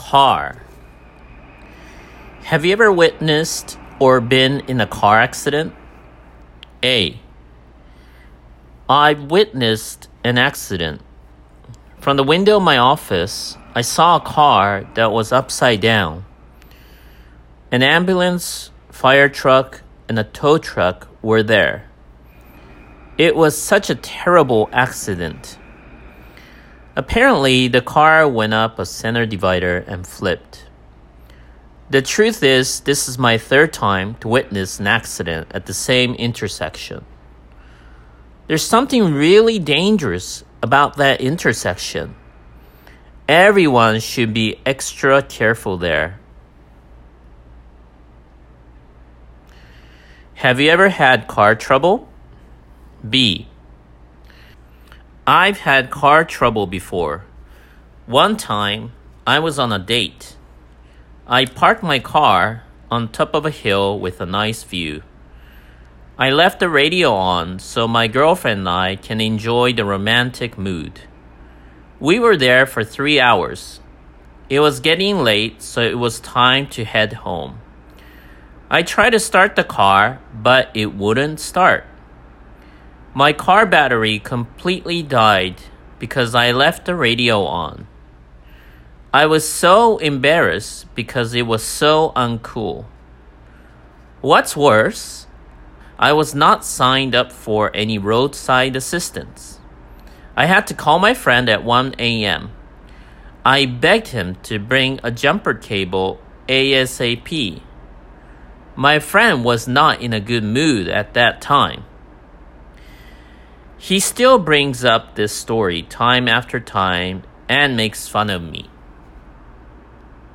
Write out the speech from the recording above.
Car. Have you ever witnessed or been in a car accident? A. I've witnessed an accident. From the window of my office, I saw a car that was upside down. An ambulance, fire truck, and a tow truck were there. It was such a terrible accident. Apparently, the car went up a center divider and flipped. The truth is, this is my third time to witness an accident at the same intersection. There's something really dangerous about that intersection. Everyone should be extra careful there. Have you ever had car trouble? B. I've had car trouble before. One time, I was on a date. I parked my car on top of a hill with a nice view. I left the radio on so my girlfriend and I can enjoy the romantic mood. We were there for 3 hours. It was getting late, so it was time to head home. I tried to start the car, but it wouldn't start. My car battery completely died because I left the radio on. I was so embarrassed because it was so uncool. What's worse, I was not signed up for any roadside assistance. I had to call my friend at 1 a.m. I begged him to bring a jumper cable ASAP. My friend was not in a good mood at that time. He still brings up this story time after time and makes fun of me.